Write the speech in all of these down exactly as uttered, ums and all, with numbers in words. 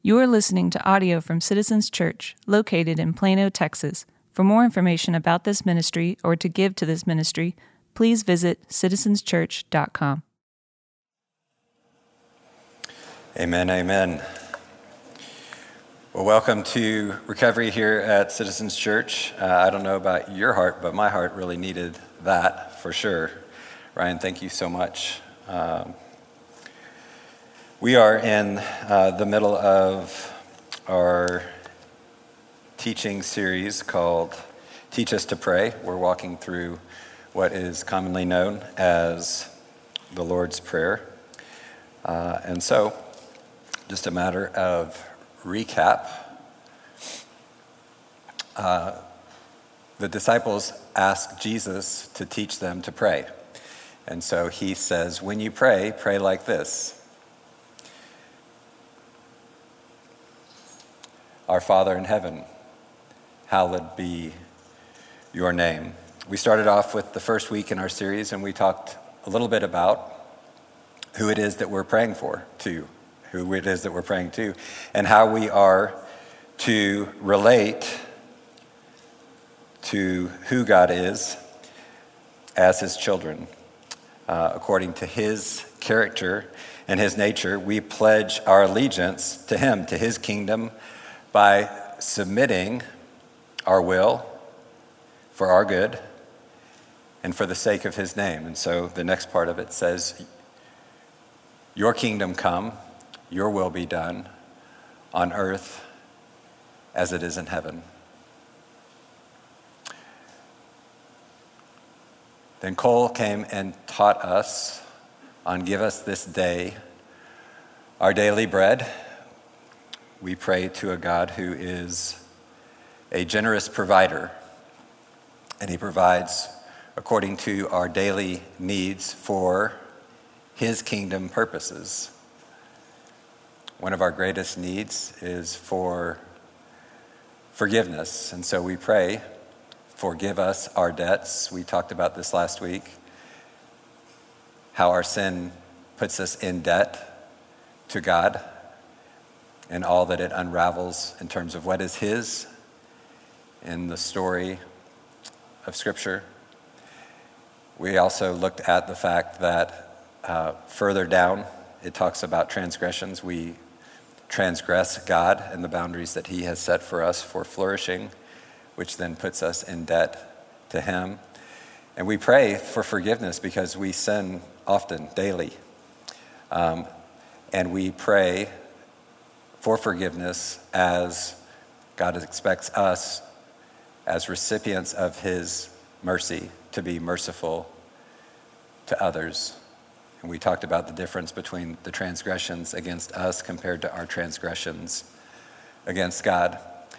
You are listening to audio from Citizens Church, located in Plano, Texas. For more information about this ministry or to give to this ministry, please visit citizens church dot com. Amen, amen. Well, welcome to recovery here at Citizens Church. Uh, I don't know about your heart, but my heart really needed that for sure. Ryan, thank you so much. Um, we are in uh, the middle of our teaching series called Teach Us to Pray. We're walking through what is commonly known as the Lord's Prayer. Uh, and so, just a matter of recap. Uh, the disciples asked Jesus to teach them to pray. And so he says, when you pray, pray like this. Our Father in heaven, hallowed be your name. We started off with the first week in our series, and we talked a little bit about who it is that we're praying for, to, who it is that we're praying to, and how we are to relate to who God is as his children. Uh, according to his character and his nature, we pledge our allegiance to him, to his kingdom, by submitting our will for our good and for the sake of his name. And so the next part of it says, your kingdom come, your will be done on earth as it is in heaven. Then Cole came and taught us on Give Us This Day our daily bread. We pray to a God who is a generous provider, and he provides according to our daily needs for his kingdom purposes. One of our greatest needs is for forgiveness, and so we pray, forgive us our debts. We talked about this last week, how our sin puts us in debt to God and all that it unravels in terms of what is his in the story of Scripture. We also looked at the fact that uh, further down, it talks about transgressions. We transgress God and the boundaries that he has set for us for flourishing, which then puts us in debt to him. And we pray for forgiveness because we sin often, daily. Um, and we pray for forgiveness as God expects us, as recipients of his mercy, to be merciful to others. And we talked about the difference between the transgressions against us compared to our transgressions against God.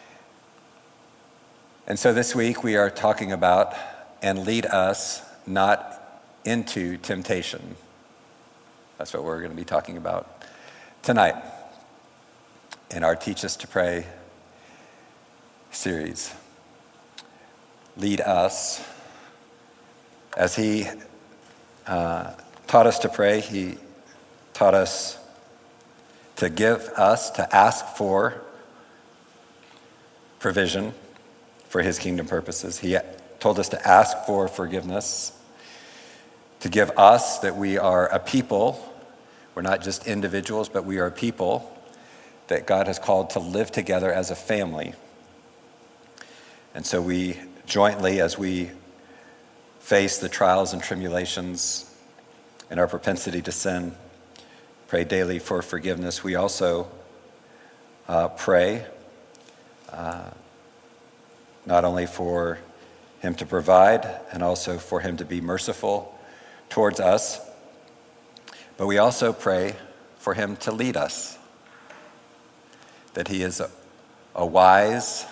And so this week we are talking about and lead us not into temptation. That's what we're going to be talking about tonight in our Teach Us to Pray series. Lead us. As he uh, taught us to pray, he taught us to give us, to ask for provision for his kingdom purposes. He told us to ask for forgiveness, to give us that we are a people. We're not just individuals, but we are a people that God has called to live together as a family. And so we jointly, as we face the trials and tribulations and our propensity to sin, pray daily for forgiveness. We also uh, pray uh, not only for him to provide and also for him to be merciful towards us, but we also pray for him to lead us, that he is a, a wise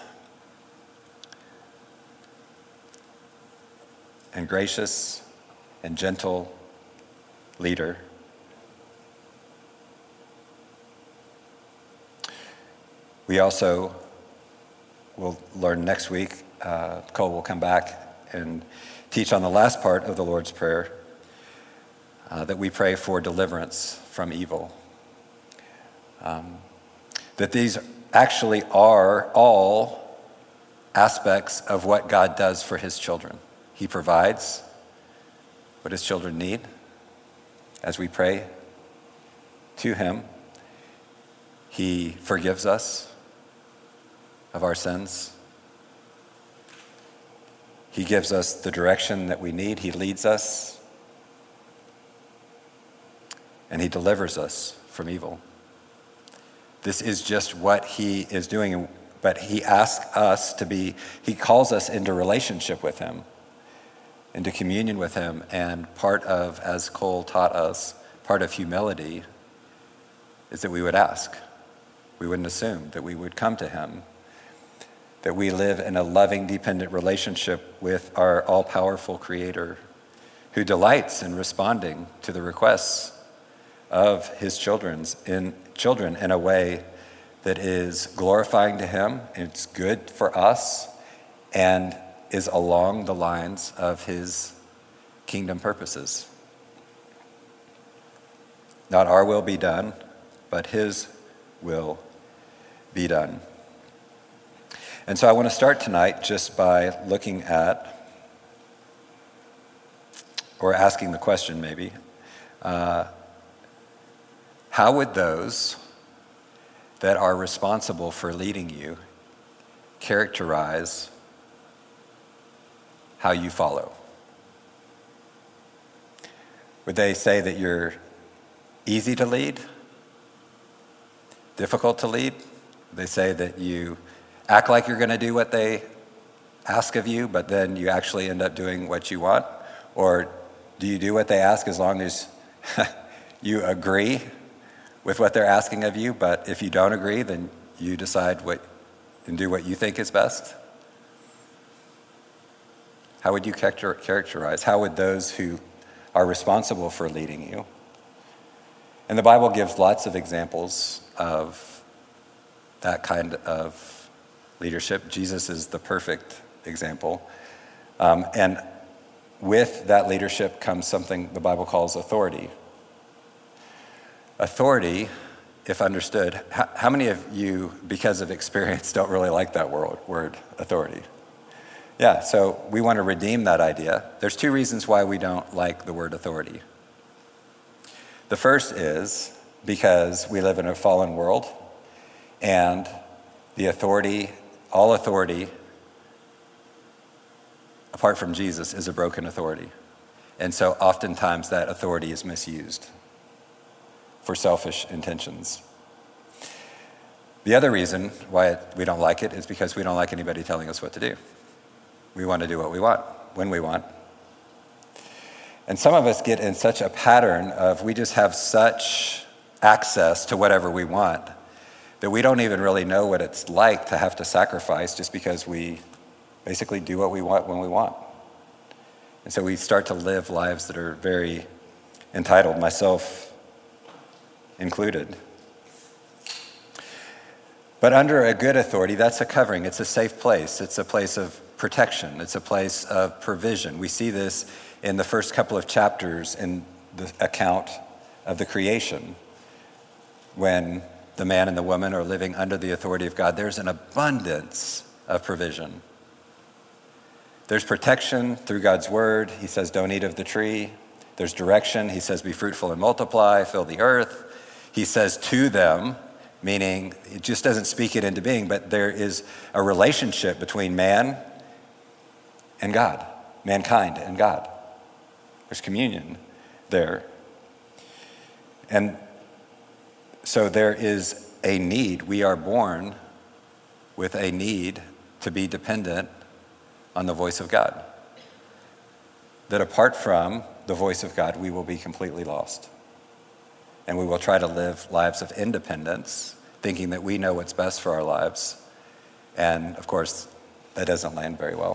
and gracious and gentle leader. We also will learn next week, uh, Cole will come back and teach on the last part of the Lord's Prayer, uh, that we pray for deliverance from evil. Um, that these actually are all aspects of what God does for his children. He provides what his children need as we pray to him. He forgives us of our sins. He gives us the direction that we need. He leads us. And he delivers us from evil. This is just what he is doing, but he asks us to be, he calls us into relationship with him, into communion with him, and part of, as Cole taught us, part of humility is that we would ask. We wouldn't assume that we would come to him, that we live in a loving, dependent relationship with our all-powerful Creator who delights in responding to the requests of his children's in children in a way that is glorifying to him, it's good for us, and is along the lines of his kingdom purposes. Not our will be done, but his will be done. And so I want to start tonight just by looking at, or asking the question maybe, uh, how would those that are responsible for leading you characterize how you follow? Would they say that you're easy to lead, difficult to lead? Would they say that you act like you're going to do what they ask of you, but then you actually end up doing what you want? Or do you do what they ask as long as you agree with what they're asking of you, but if you don't agree, then you decide what and do what you think is best? How would you character, characterize? How would those who are responsible for leading you? And the Bible gives lots of examples of that kind of leadership. Jesus is the perfect example. Um, and with that leadership comes something the Bible calls authority. Authority, if understood, how, how many of you, because of experience, don't really like that word, word authority? Yeah, so we want to redeem that idea. There's two reasons why we don't like the word authority. The first is because we live in a fallen world, and the authority, all authority, apart from Jesus, is a broken authority. And so oftentimes that authority is misused for selfish intentions. The other reason why we don't like it is because we don't like anybody telling us what to do. We want to do what we want, when we want. And some of us get in such a pattern of we just have such access to whatever we want that we don't even really know what it's like to have to sacrifice just because we basically do what we want when we want. And so we start to live lives that are very entitled, myself included. But under a good authority, that's a covering. It's a safe place. It's a place of protection. It's a place of provision. We see this in the first couple of chapters in the account of the creation. When the man and the woman are living under the authority of God, there's an abundance of provision. There's protection through God's word. He says, don't eat of the tree. There's direction. He says, be fruitful and multiply, fill the earth. He says to them, meaning it just doesn't speak it into being, but there is a relationship between man and God, mankind and God. There's communion there. And so there is a need. We are born with a need to be dependent on the voice of God. That apart from the voice of God, we will be completely lost. And we will try to live lives of independence, thinking that we know what's best for our lives. And of course, that doesn't land very well.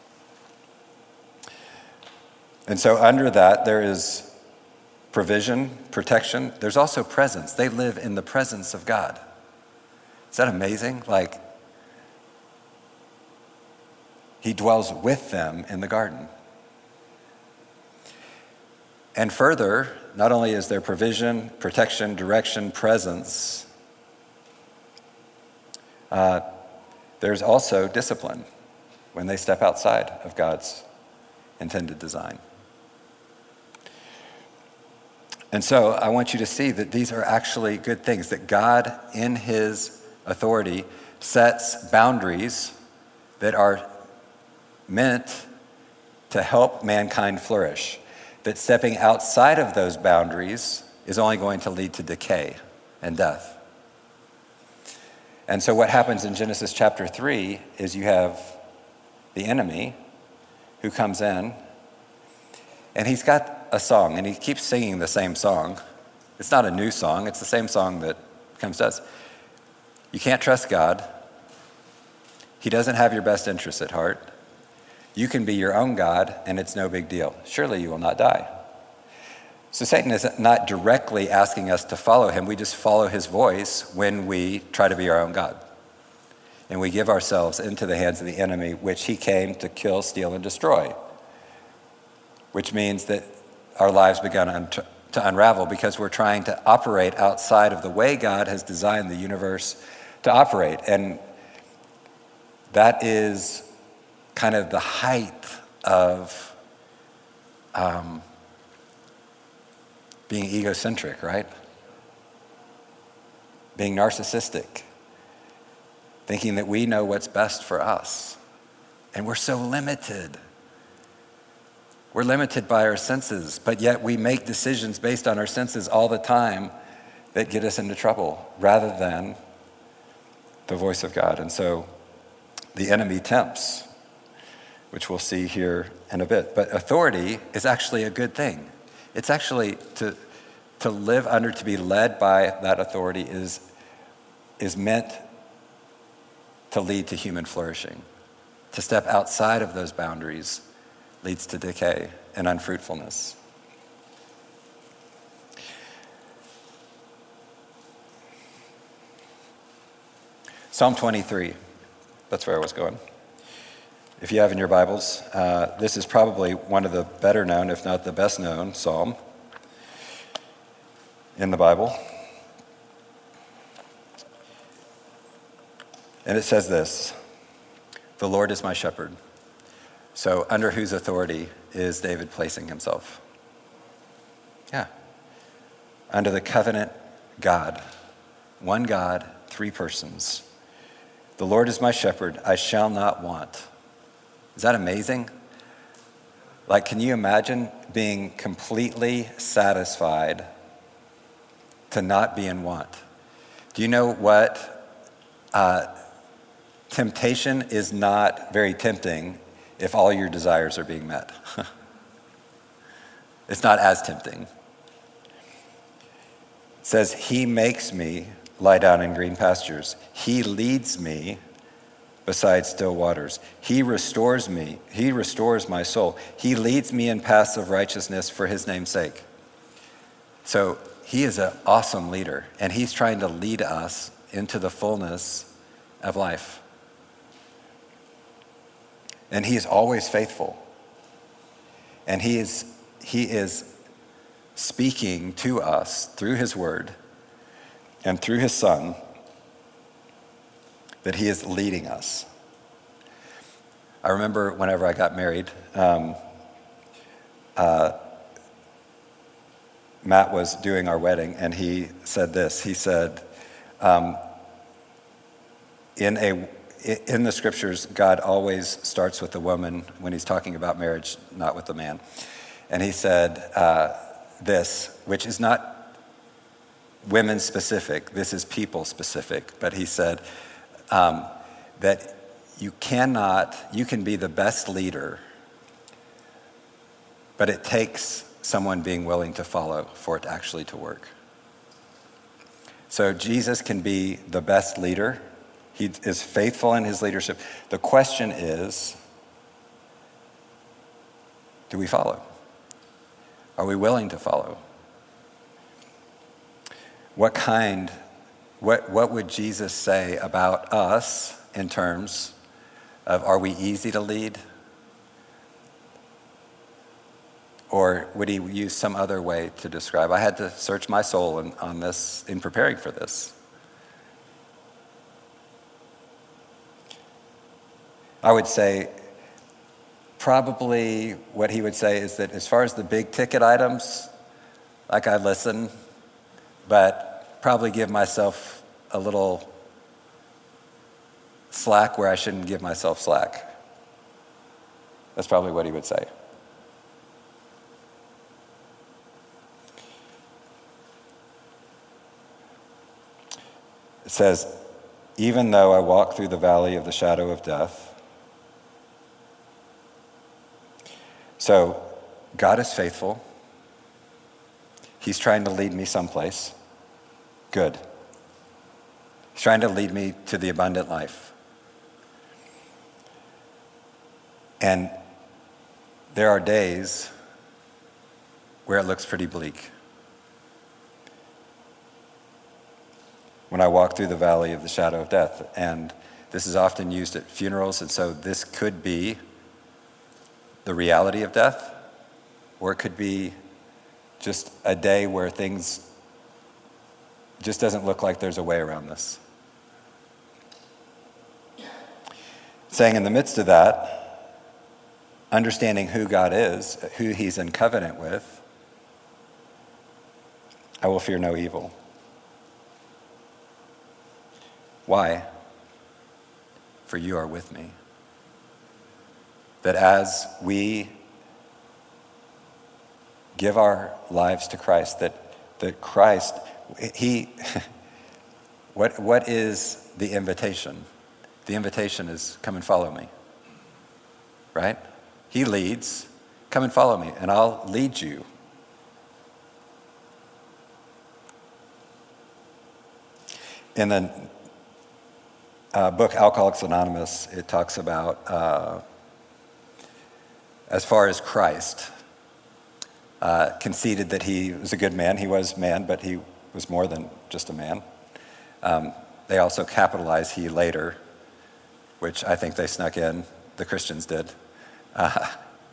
And so under that, there is provision, protection. There's also presence. They live in the presence of God. Is that amazing? Like, he dwells with them in the garden. And further, not only is there provision, protection, direction, presence, uh, there's also discipline when they step outside of God's intended design. And so I want you to see that these are actually good things, that God, in his authority, sets boundaries that are meant to help mankind flourish, that stepping outside of those boundaries is only going to lead to decay and death. And so what happens in Genesis chapter three is you have the enemy who comes in, and he's got a song, and he keeps singing the same song. It's not a new song, it's the same song that comes to us. You can't trust God. He doesn't have your best interests at heart. You can be your own God, and it's no big deal. Surely you will not die. So Satan is not directly asking us to follow him. We just follow his voice when we try to be our own God. And we give ourselves into the hands of the enemy, which he came to kill, steal, and destroy. Which means that our lives begun to unravel because we're trying to operate outside of the way God has designed the universe to operate. And that is kind of the height of um, being egocentric, right? Being narcissistic, thinking that we know what's best for us. And we're so limited. We're limited by our senses, but yet we make decisions based on our senses all the time that get us into trouble rather than the voice of God. And so the enemy tempts, which we'll see here in a bit. But authority is actually a good thing. It's actually to to live under, to be led by that authority is, is meant to lead to human flourishing. To step outside of those boundaries leads to decay and unfruitfulness. Psalm twenty-three, that's where I was going. If you have in your Bibles, uh, this is probably one of the better known, if not the best known, psalm in the Bible. And it says this: the Lord is my shepherd. So under whose authority is David placing himself? Yeah. Under the covenant God. One God, three persons. The Lord is my shepherd, I shall not want. Is that amazing? Like, can you imagine being completely satisfied to not be in want? Do you know what? Uh, temptation is not very tempting if all your desires are being met. It's not as tempting. It says, he makes me lie down in green pastures. He leads me beside still waters. He restores me. He restores my soul. He leads me in paths of righteousness for his name's sake. So he is an awesome leader, and he's trying to lead us into the fullness of life. And he is always faithful. And he is, he is speaking to us through his word and through his son, that he is leading us. I remember whenever I got married, um, uh, Matt was doing our wedding, and he said this. He said, um, in a in the scriptures, God always starts with the woman when he's talking about marriage, not with the man. And he said uh, this, which is not women specific, this is people specific, but he said um, that you cannot, you can be the best leader, but it takes someone being willing to follow for it actually to work. So Jesus can be the best leader. He is faithful in his leadership. The question is, do we follow? Are we willing to follow? What kind, what, what would Jesus say about us in terms of, are we easy to lead? Or would he use some other way to describe? I had to search my soul in, on this in preparing for this. I would say probably what he would say is that as far as the big ticket items, like I listen, but probably give myself a little slack where I shouldn't give myself slack. That's probably what he would say. It says, even though I walk through the valley of the shadow of death. So God is faithful. He's trying to lead me someplace. Good. He's trying to lead me to the abundant life. And there are days where it looks pretty bleak. When I walk through the valley of the shadow of death. And this is often used at funerals, and so this could be the reality of death, or it could be just a day where things just doesn't look like there's a way around this. Saying in the midst of that, understanding who God is, who he's in covenant with, I will fear no evil. Why? For you are with me. That as we give our lives to Christ, that, that Christ, he, what, what is the invitation? The invitation is come and follow me, right? He leads, come and follow me, and I'll lead you. In the uh, book Alcoholics Anonymous, it talks about uh, as far as Christ uh, conceded that he was a good man. He was man, but he was more than just a man. Um, they also capitalize he later, which I think they snuck in. The Christians did. Uh,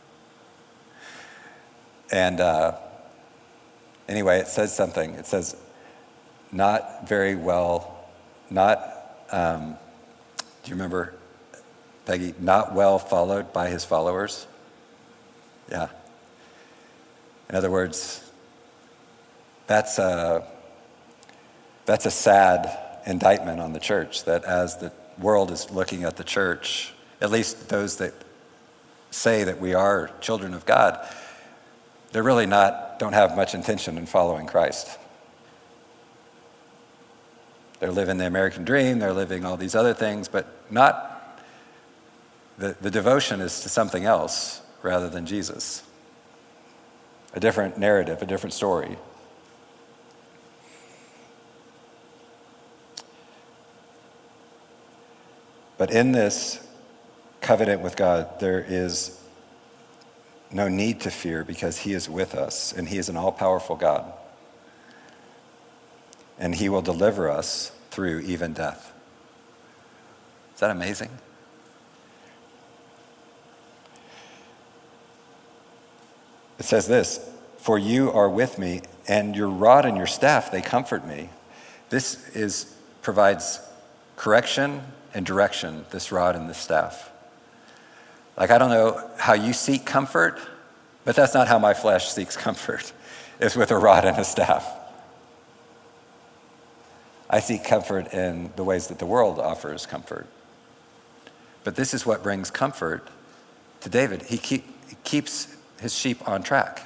and uh, anyway, it says something. It says, not very well, not, um, do you remember, Peggy, not well followed by his followers? Yeah. In other words, that's a, that's a sad indictment on the church, that as the world is looking at the church, at least those that say that we are children of God, they're really not, don't have much intention in following Christ. They're living the American dream, they're living all these other things, but not, the, the devotion is to something else rather than Jesus. A different narrative, a different story. But in this covenant with God, there is no need to fear because he is with us, and he is an all-powerful God. And he will deliver us through even death. Is that amazing? It says this, for you are with me, and your rod and your staff, they comfort me. This is provides correction and direction, this rod and this staff. Like, I don't know how you seek comfort, but that's not how my flesh seeks comfort. It's with a rod and a staff. I seek comfort in the ways that the world offers comfort. But this is what brings comfort to David. He, keep, he keeps his sheep on track.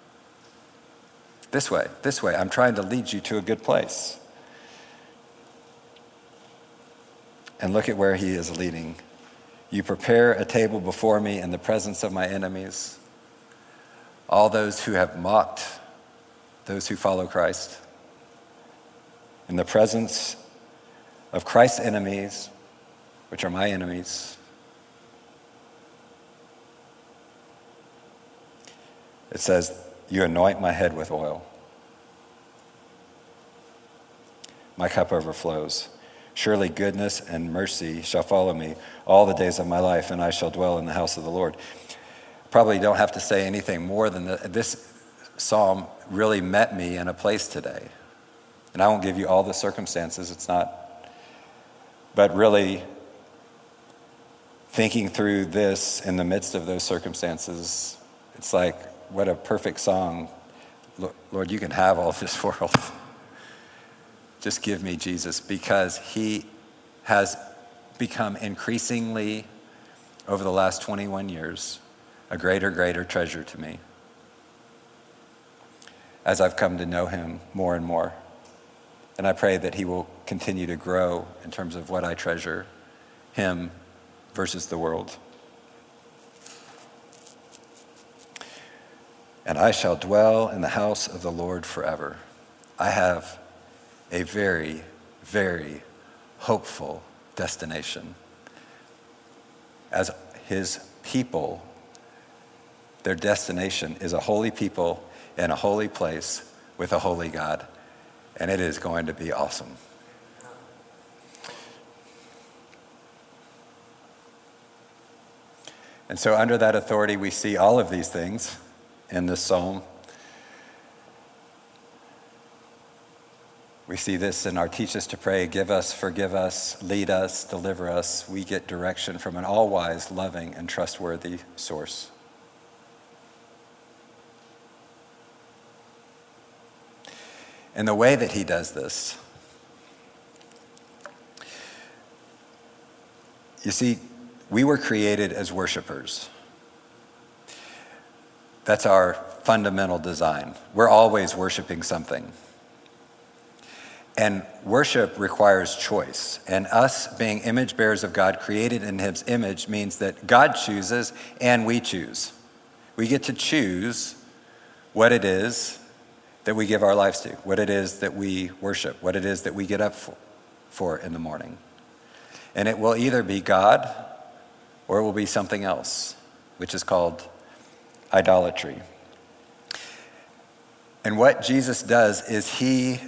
This way, this way. I'm trying to lead you to a good place. And look at where he is leading. You prepare a table before me in the presence of my enemies. All those who have mocked those who follow Christ. In the presence of Christ's enemies, which are my enemies. It says, you anoint my head with oil. My cup overflows. Surely goodness and mercy shall follow me all the days of my life, and I shall dwell in the house of the Lord. Probably don't have to say anything more than that. This psalm really met me in a place today. And I won't give you all the circumstances, it's not. But really, thinking through this in the midst of those circumstances, it's like, what a perfect song. Lord, you can have all this world. Just give me Jesus, because he has become increasingly, over the last twenty-one years, a greater, greater treasure to me as I've come to know him more and more. And I pray that he will continue to grow in terms of what I treasure, him versus the world. And I shall dwell in the house of the Lord forever. I have a very, very hopeful destination. As his people, their destination is a holy people in a holy place with a holy God. And it is going to be awesome. And so under that authority, we see all of these things in this psalm. We see this in our teach us to pray, give us, forgive us, lead us, deliver us. We get direction from an all-wise, loving, and trustworthy source. And the way that he does this, you see, we were created as worshipers. That's our fundamental design. We're always worshiping something. And worship requires choice. And us being image bearers of God, created in his image, means that God chooses and we choose. We get to choose what it is that we give our lives to, what it is that we worship, what it is that we get up for, for in the morning. And it will either be God or it will be something else, which is called idolatry. And what Jesus does is he...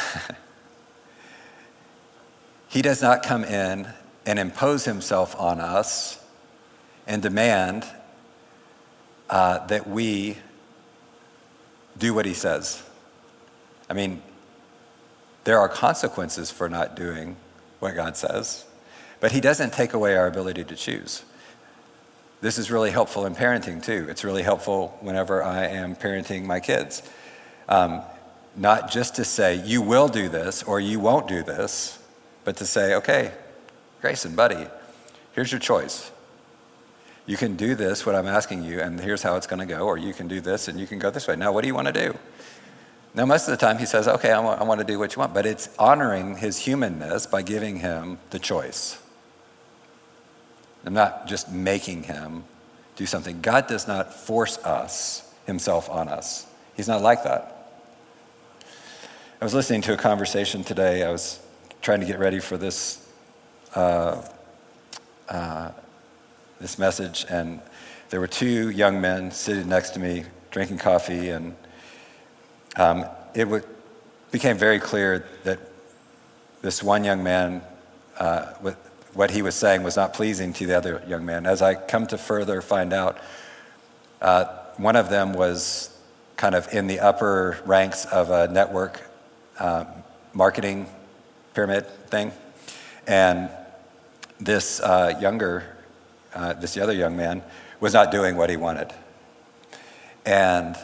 He does not come in and impose himself on us and demand uh, that we do what he says. I mean, there are consequences for not doing what God says, but he doesn't take away our ability to choose. This is really helpful in parenting too. It's really helpful whenever I am parenting my kids. Um, not just to say, you will do this or you won't do this, but to say, okay, Grayson, buddy, here's your choice. You can do this, what I'm asking you, and here's how it's going to go, or you can do this and you can go this way. Now, what do you want to do? Now, most of the time he says, okay, I want, I want to do what you want, but it's honoring his humanness by giving him the choice. I'm not just making him do something. God does not force us, himself on us. He's not like that. I was listening to a conversation today. I was trying to get ready for this uh, uh, this message, and there were two young men sitting next to me drinking coffee, and um, it w- became very clear that this one young man, uh, with what he was saying was not pleasing to the other young man. As I come to further find out, uh, one of them was kind of in the upper ranks of a network uh, marketing pyramid thing, and this uh, younger, uh, this other young man was not doing what he wanted. And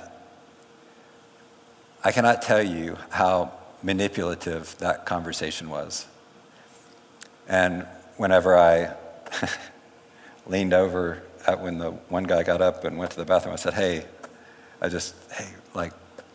I cannot tell you how manipulative that conversation was. And whenever I leaned over at when the one guy got up and went to the bathroom, I said, hey, I just, hey, like,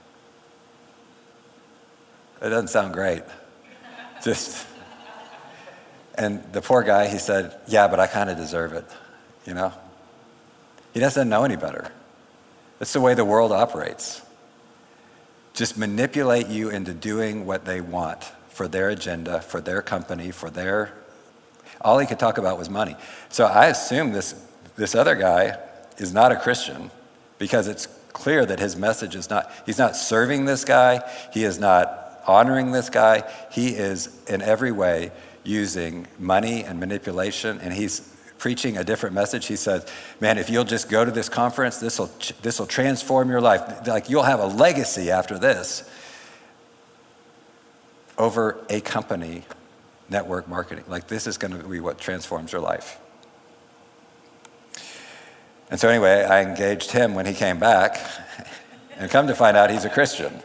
it doesn't sound great. Just, and the poor guy, he said, yeah, but I kind of deserve it, you know? He doesn't know any better. That's the way the world operates. Just manipulate you into doing what they want for their agenda, for their company, for their, all he could talk about was money. So I assume this, this other guy is not a Christian, because it's clear that his message is not, he's not serving this guy, he is not honoring this guy. He is in every way using money and manipulation, and he's preaching a different message. He says, man, if you'll just go to this conference, this will this will transform your life. Like, you'll have a legacy after this. Over a company, network marketing. Like, this is going to be what transforms your life. And so anyway, I engaged him when he came back, and come to find out he's a Christian.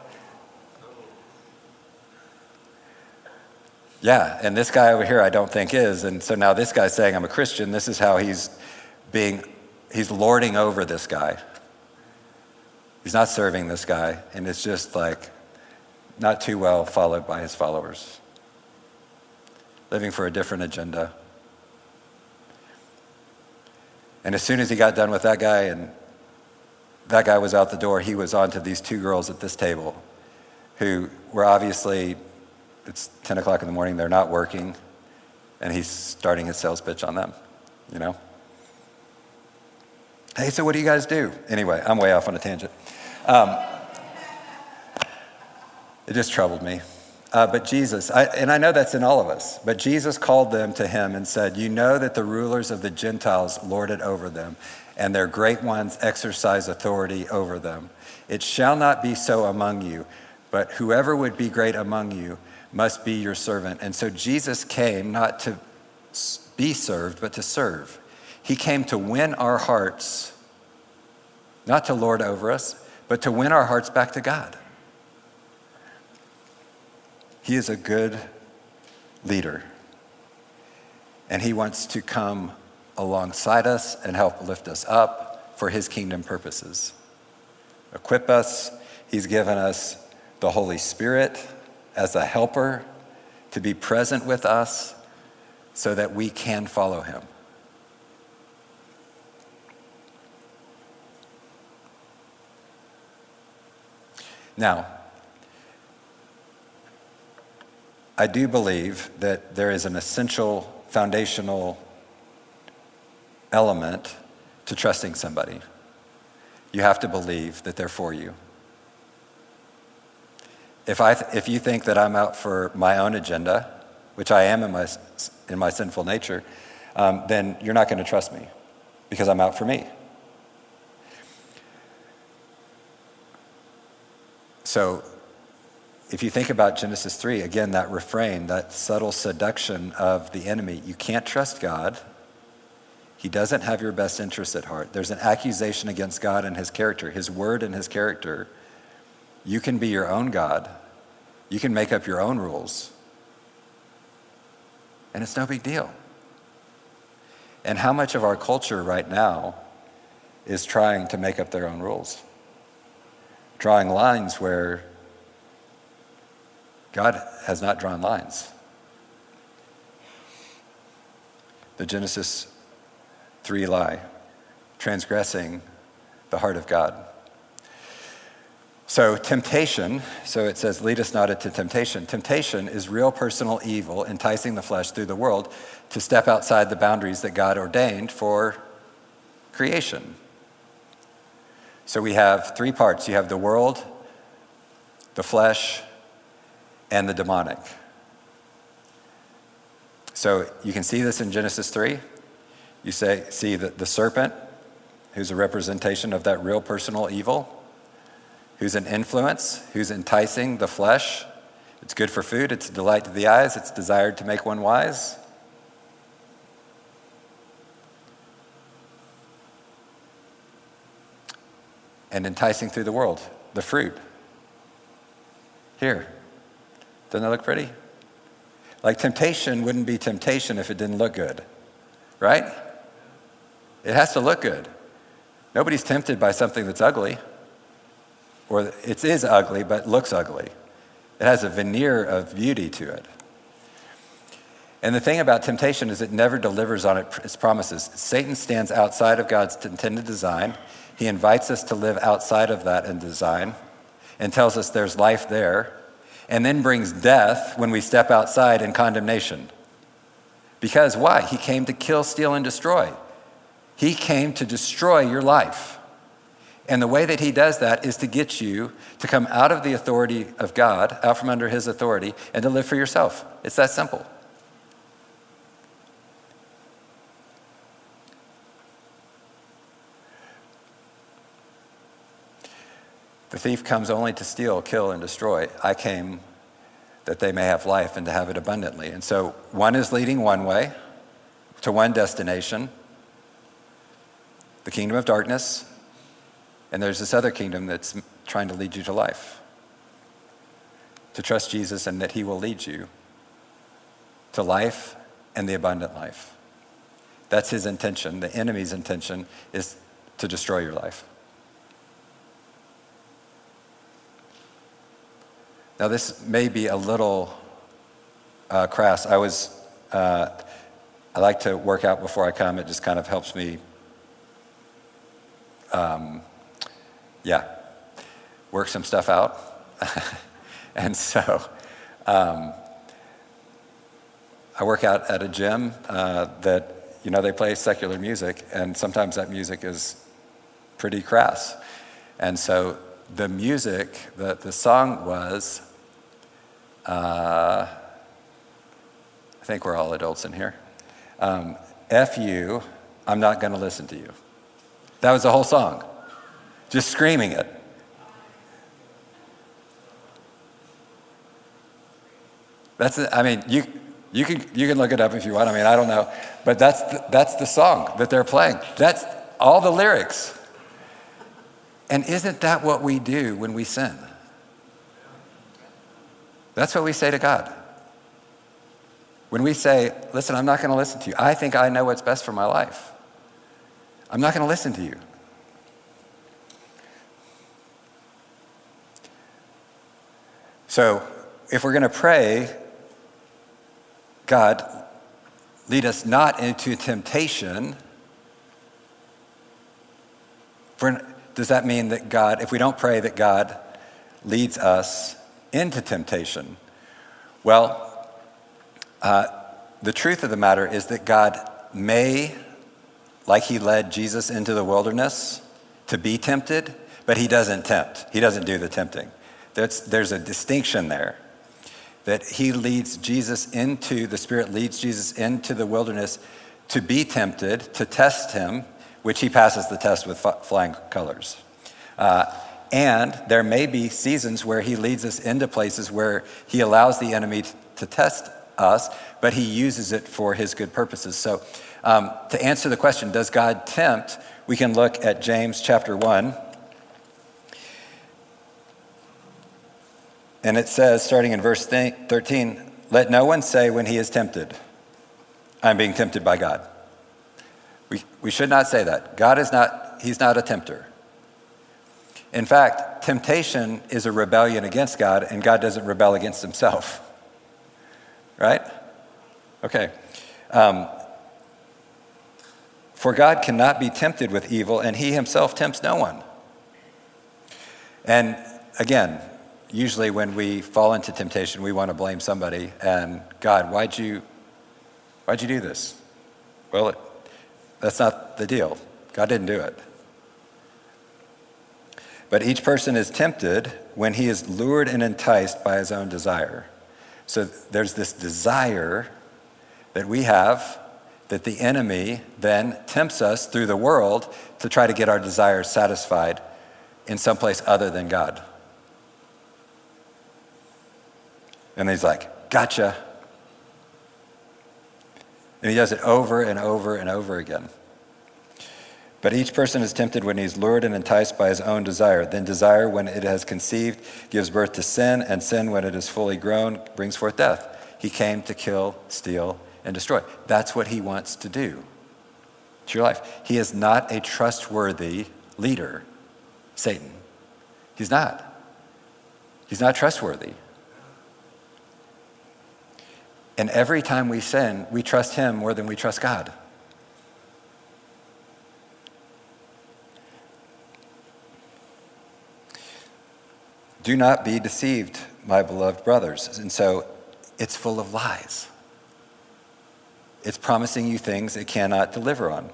Yeah, and this guy over here I don't think is, and so now this guy's saying I'm a Christian. This is how he's being, he's lording over this guy. He's not serving this guy, and it's just like not too well followed by his followers. Living for a different agenda. And as soon as he got done with that guy and that guy was out the door, he was on to these two girls at this table who were obviously, it's ten o'clock in the morning, they're not working, and he's starting his sales pitch on them, you know? Hey, so what do you guys do? Anyway, I'm way off on a tangent. Um, it just troubled me. Uh, but Jesus, I, and I know that's in all of us, but Jesus called them to him and said, you know that the rulers of the Gentiles lord it over them, and their great ones exercise authority over them. It shall not be so among you, but whoever would be great among you must be your servant. And so Jesus came not to be served, but to serve. He came to win our hearts, not to lord over us, but to win our hearts back to God. He is a good leader, and he wants to come alongside us and help lift us up for his kingdom purposes. Equip us. He's given us the Holy Spirit as a helper to be present with us so that we can follow him. Now, I do believe that there is an essential foundational element to trusting somebody. You have to believe that they're for you. If I, th- if you think that I'm out for my own agenda, which I am in my in my sinful nature, um, then you're not going to trust me because I'm out for me. So, if you think about Genesis three, again, that refrain, that subtle seduction of the enemy, you can't trust God. He doesn't have your best interests at heart. There's an accusation against God and his character, his word and his character. You can be your own God. You can make up your own rules. And it's no big deal. And how much of our culture right now is trying to make up their own rules? Drawing lines where God has not drawn lines. The Genesis three lie, transgressing the heart of God. So temptation, so it says, lead us not into temptation. Temptation is real personal evil, enticing the flesh through the world to step outside the boundaries that God ordained for creation. So we have three parts. You have the world, the flesh, and the demonic. So you can see this in Genesis three. You say, see the, the serpent, who's a representation of that real personal evil, who's an influence, who's enticing the flesh. It's good for food, it's a delight to the eyes, it's desired to make one wise. And enticing through the world, the fruit. Here. Doesn't that look pretty? Like temptation wouldn't be temptation if it didn't look good, right? It has to look good. Nobody's tempted by something that's ugly, or it is ugly but looks ugly. It has a veneer of beauty to it. And the thing about temptation is it never delivers on its promises. Satan stands outside of God's intended design. He invites us to live outside of that in design and tells us there's life there, and then brings death when we step outside in condemnation. Because why? He came to kill, steal, and destroy. He came to destroy your life. And the way that he does that is to get you to come out of the authority of God, out from under his authority, and to live for yourself. It's that simple. The thief comes only to steal, kill, and destroy. I came that they may have life and to have it abundantly. And so one is leading one way to one destination. the kingdom of darkness, and there's this other kingdom that's trying to lead you to life. To trust Jesus and that he will lead you to life and the abundant life. That's his intention. The enemy's intention is to destroy your life. Now this may be a little uh, crass. I was, uh, I like to work out before I come. It just kind of helps me, um, yeah, work some stuff out. And so um, I work out at a gym uh, that, you know, they play secular music, and sometimes that music is pretty crass. And so the music, the, the song was, uh, I think we're all adults in here, um, F you, I'm not going to listen to you. That was the whole song, just screaming it. That's, the, I mean, you you can you can look it up if you want. I mean, I don't know, but that's the, that's the song that they're playing. That's all the lyrics. And isn't that what we do when we sin? That's what we say to God. When we say, listen, I'm not going to listen to you. I think I know what's best for my life. I'm not going to listen to you. So if we're going to pray, God, lead us not into temptation. For, does that mean that God, if we don't pray that God leads us into temptation? Well, uh, the truth of the matter is that God may, like he led Jesus into the wilderness to be tempted, but he doesn't tempt. He doesn't do the tempting. There's, there's a distinction there. That he leads Jesus into, the Spirit leads Jesus into the wilderness to be tempted, to test him, which he passes the test with f- flying colors. Uh, and there may be seasons where he leads us into places where he allows the enemy t- to test us, but he uses it for his good purposes. So um, to answer the question, does God tempt? We can look at James chapter one. And it says, starting in verse thirteen, let no one say when he is tempted, I'm being tempted by God. We, we should not say that. God is not, he's not a tempter. In fact, temptation is a rebellion against God, and God doesn't rebel against himself. Right? Okay. Um, For God cannot be tempted with evil, and he himself tempts no one. And again, usually when we fall into temptation, we want to blame somebody. And God, why'd you, why'd you do this? Well, it, that's not the deal. God didn't do it. But each person is tempted when he is lured and enticed by his own desire. So there's this desire that we have that the enemy then tempts us through the world to try to get our desires satisfied in some place other than God. And he's like, gotcha. And he does it over and over and over again. But each person is tempted when he's lured and enticed by his own desire. Then desire, when it has conceived, gives birth to sin, and sin, when it is fully grown, brings forth death. He came to kill, steal, and destroy. That's what he wants to do to your life. He is not a trustworthy leader, Satan. He's not. He's not trustworthy. And every time we sin, we trust him more than we trust God. Do not be deceived, my beloved brothers. And so it's full of lies. It's promising you things it cannot deliver on.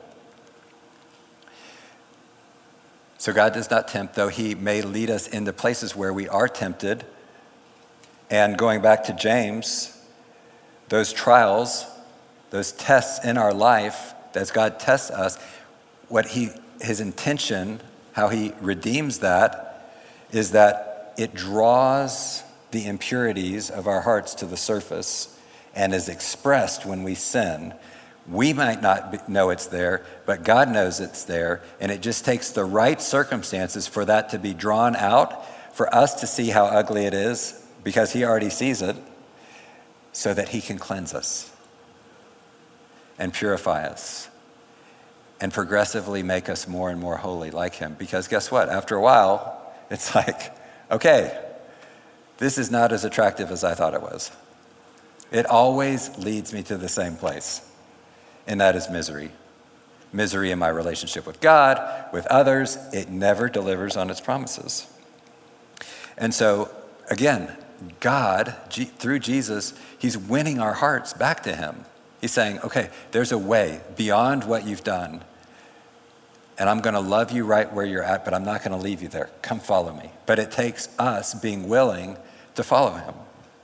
So God does not tempt, though he may lead us into places where we are tempted. And going back to James, those trials, those tests in our life, as God tests us, what he, his intention, how he redeems that, is that it draws the impurities of our hearts to the surface and is expressed when we sin, We might not be, know it's there, but God knows it's there, and it just takes the right circumstances for that to be drawn out, for us to see how ugly it is, because he already sees it, so that he can cleanse us and purify us and progressively make us more and more holy like him. Because guess what? After a while, it's like, okay, this is not as attractive as I thought it was. It always leads me to the same place, and that is misery. Misery in my relationship with God, with others. It never delivers on its promises. And so, again, God, G- through Jesus, he's winning our hearts back to him. He's saying, okay, there's a way beyond what you've done, and I'm going to love you right where you're at, but I'm not going to leave you there. Come follow me. But it takes us being willing to follow him.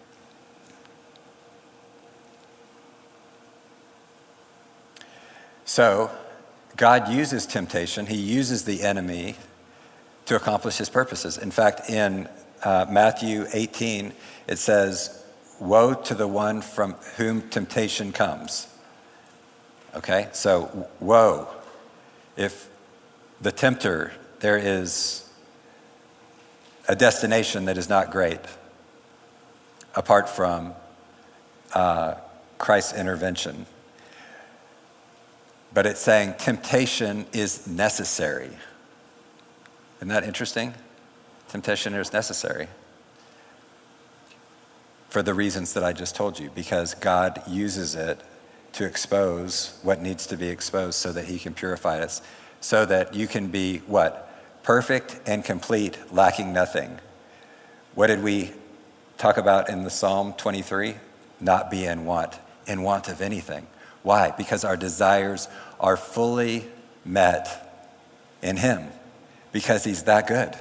So, God uses temptation. He uses the enemy to accomplish his purposes. In fact, in uh, Matthew eighteen, it says, woe to the one from whom temptation comes. Okay, so woe. If the tempter, there is a destination that is not great apart from uh, Christ's intervention. But it's saying temptation is necessary. Isn't that interesting? Temptation is necessary for the reasons that I just told you, because God uses it to expose what needs to be exposed so that he can purify us, so that you can be what? Perfect and complete, lacking nothing. What did we talk about in the Psalm twenty-three? Not be in want, in want of anything. Why? Because our desires are fully met in him, because he's that good.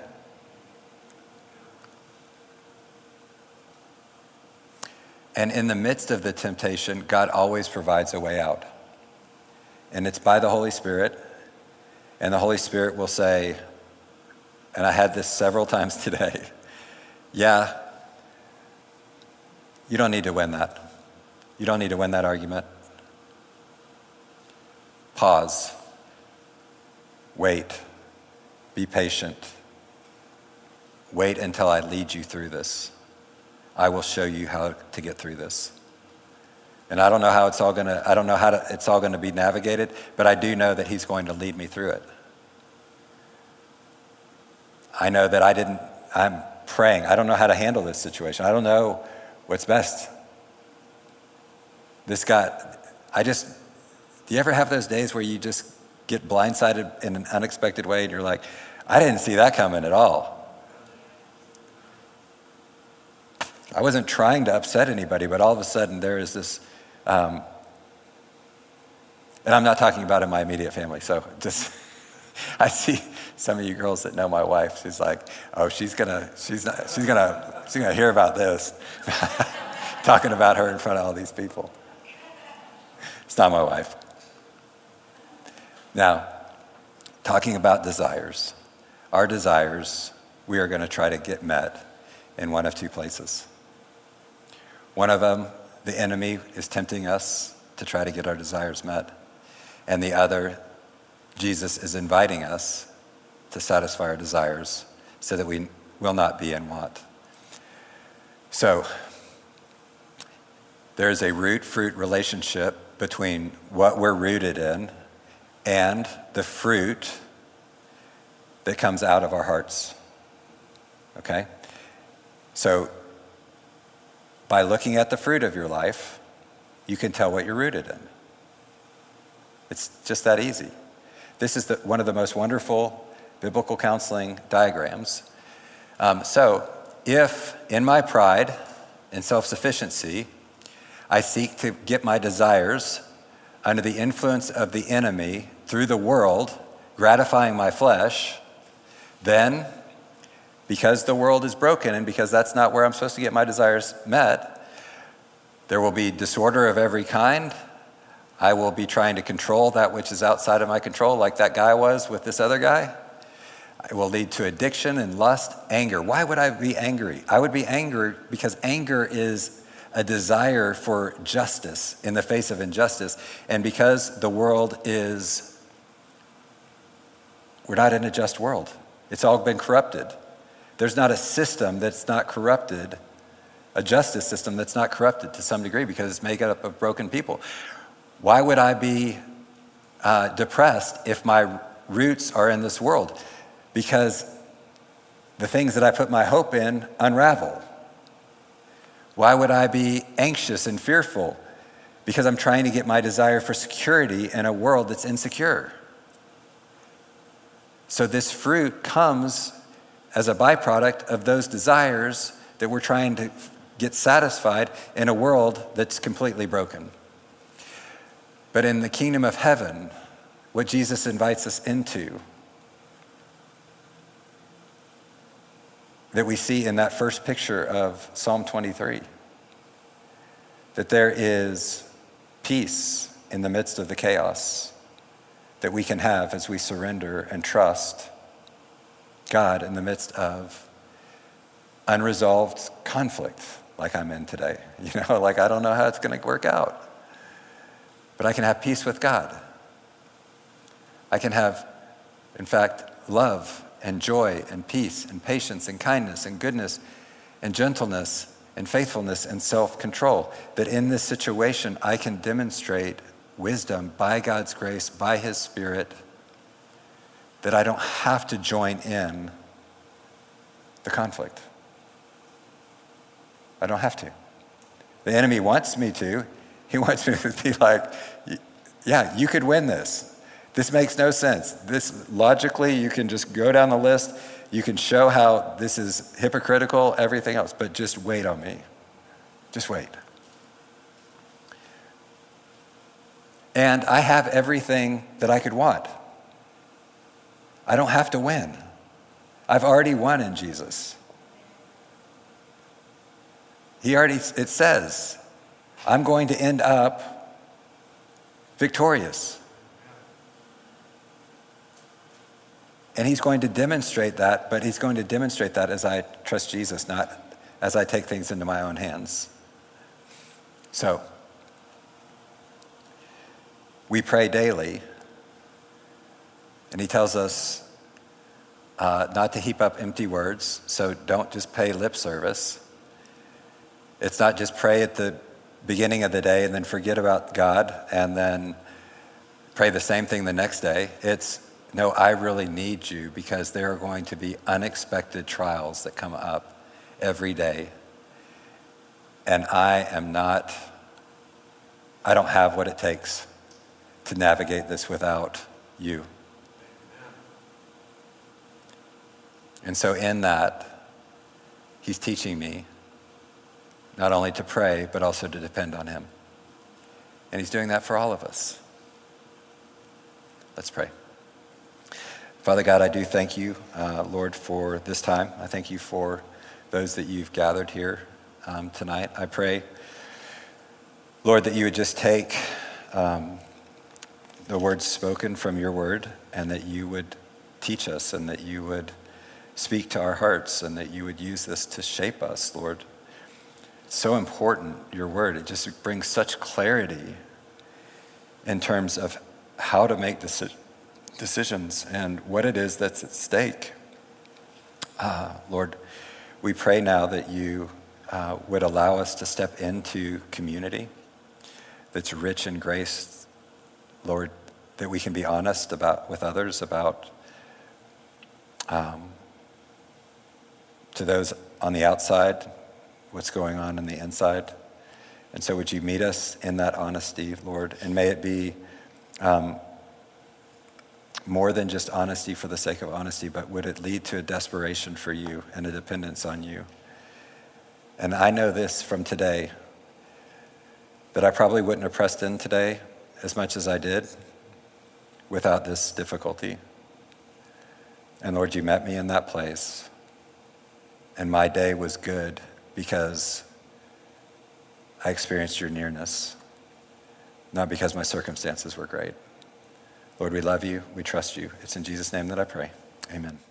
And in the midst of the temptation, God always provides a way out. And it's by the Holy Spirit. And the Holy Spirit will say, and I had this several times today, yeah, you don't need to win that. You don't need to win that argument. Pause. Wait. Be patient. Wait until I lead you through this. I will show you how to get through this. And I don't know how it's all gonna, I don't know how to, it's all gonna be navigated, but I do know that he's going to lead me through it. I know that I didn't, I'm praying. I don't know how to handle this situation. I don't know what's best. This got, I just, do you ever have those days where you just get blindsided in an unexpected way and you're like, I didn't see that coming at all. I wasn't trying to upset anybody, but all of a sudden there is this, um, and I'm not talking about in my immediate family, so just, I see some of you girls that know my wife, she's like, oh, she's gonna, she's not, she's gonna, she's gonna hear about this. Talking about her in front of all these people. It's not my wife. Now, talking about desires. Our desires, we are gonna try to get met in one of two places. One of them, the enemy is tempting us to try to get our desires met. And the other, Jesus is inviting us to satisfy our desires so that we will not be in want. So, there is a root-fruit relationship between what we're rooted in and the fruit that comes out of our hearts. Okay? So, by looking at the fruit of your life, you can tell what you're rooted in. It's just that easy. This is the, one of the most wonderful biblical counseling diagrams. Um, so, if in my pride and self-sufficiency, I seek to get my desires under the influence of the enemy through the world, gratifying my flesh, then, because the world is broken and because that's not where I'm supposed to get my desires met, there will be disorder of every kind. I will be trying to control that which is outside of my control, like that guy was with this other guy. It will lead to addiction and lust, anger. Why would I be angry? I would be angry because anger is a desire for justice in the face of injustice. And because the world is, we're not in a just world. It's all been corrupted. There's not a system that's not corrupted, a justice system that's not corrupted to some degree because it's made up of broken people. Why would I be uh, depressed if my roots are in this world? Because the things that I put my hope in unravel. Why would I be anxious and fearful? Because I'm trying to get my desire for security in a world that's insecure. So this fruit comes as a byproduct of those desires that we're trying to get satisfied in a world that's completely broken. But in the kingdom of heaven, what Jesus invites us into, that we see in that first picture of Psalm twenty-three, that there is peace in the midst of the chaos that we can have as we surrender and trust God in the midst of unresolved conflict like I'm in today. You know, like I don't know how it's going to work out. But I can have peace with God. I can have, in fact, love and joy and peace and patience and kindness and goodness and gentleness and faithfulness and self-control. That in this situation, I can demonstrate wisdom by God's grace, by His Spirit, that I don't have to join in the conflict. I don't have to. The enemy wants me to. He wants me to be like, yeah, you could win this. This makes no sense. This logically, you can just go down the list. You can show how this is hypocritical, everything else, but just wait on me. Just wait. And I have everything that I could want. I don't have to win. I've already won in Jesus. He already, it says, I'm going to end up victorious. And He's going to demonstrate that, but He's going to demonstrate that as I trust Jesus, not as I take things into my own hands. So, we pray daily, and He tells us uh, not to heap up empty words, so don't just pay lip service. It's not just pray at the beginning of the day and then forget about God and then pray the same thing the next day. It's, no, I really need you because there are going to be unexpected trials that come up every day. And I am not, I don't have what it takes to navigate this without you. And so in that, He's teaching me not only to pray, but also to depend on Him. And He's doing that for all of us. Let's pray. Father God, I do thank you, uh, Lord, for this time. I thank you for those that you've gathered here um, tonight. I pray, Lord, that you would just take um, the words spoken from your word and that you would teach us and that you would speak to our hearts and that you would use this to shape us, Lord. It's so important, your word. It just brings such clarity in terms of how to make deci- decisions and what it is that's at stake. Uh, Lord, we pray now that you uh, would allow us to step into community that's rich in grace, Lord, that we can be honest about with others about um, to those on the outside, what's going on in the inside. And so would you meet us in that honesty, Lord, and may it be um, more than just honesty for the sake of honesty, but would it lead to a desperation for you and a dependence on you? And I know this from today, that I probably wouldn't have pressed in today as much as I did without this difficulty. And Lord, you met me in that place. And my day was good because I experienced your nearness, not because my circumstances were great. Lord, we love you. We trust you. It's in Jesus' name that I pray. Amen.